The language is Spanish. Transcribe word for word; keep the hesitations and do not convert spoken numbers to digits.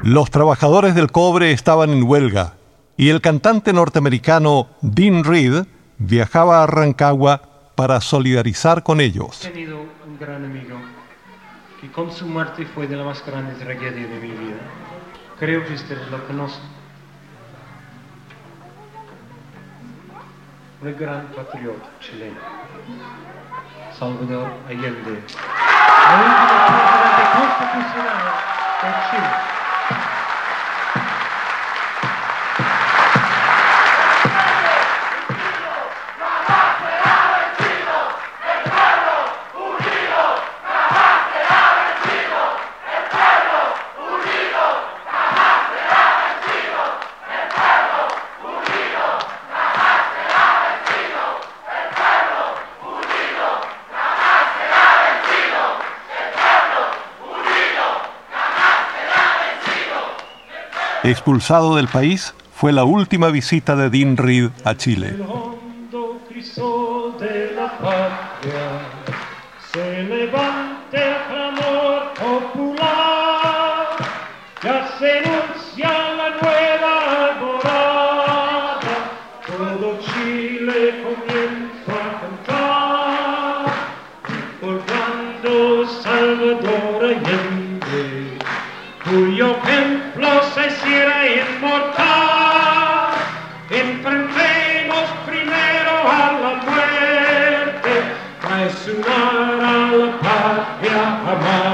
Los trabajadores del cobre estaban en huelga y el cantante norteamericano Dean Reed viajaba a Rancagua para solidarizar con ellos. He tenido un gran amigo que con su muerte fue de la más grande tragedia de mi vida. Creo que ustedes lo conocen. Un gran patriota chileno, Salvador Allende, el último presidente constitucional de Chile. Expulsado del país, fue la última visita de Dean Reed a Chile. El hondo crisol de la patria, se levanta el clamor popular, ya se anuncia la nueva alborada, todo Chile comienza a cantar, recordando Salvador Allende, cuyo ejemplo se hiciera inmortal. Enfrentemos primero a la muerte, traicionar a la patria jamás.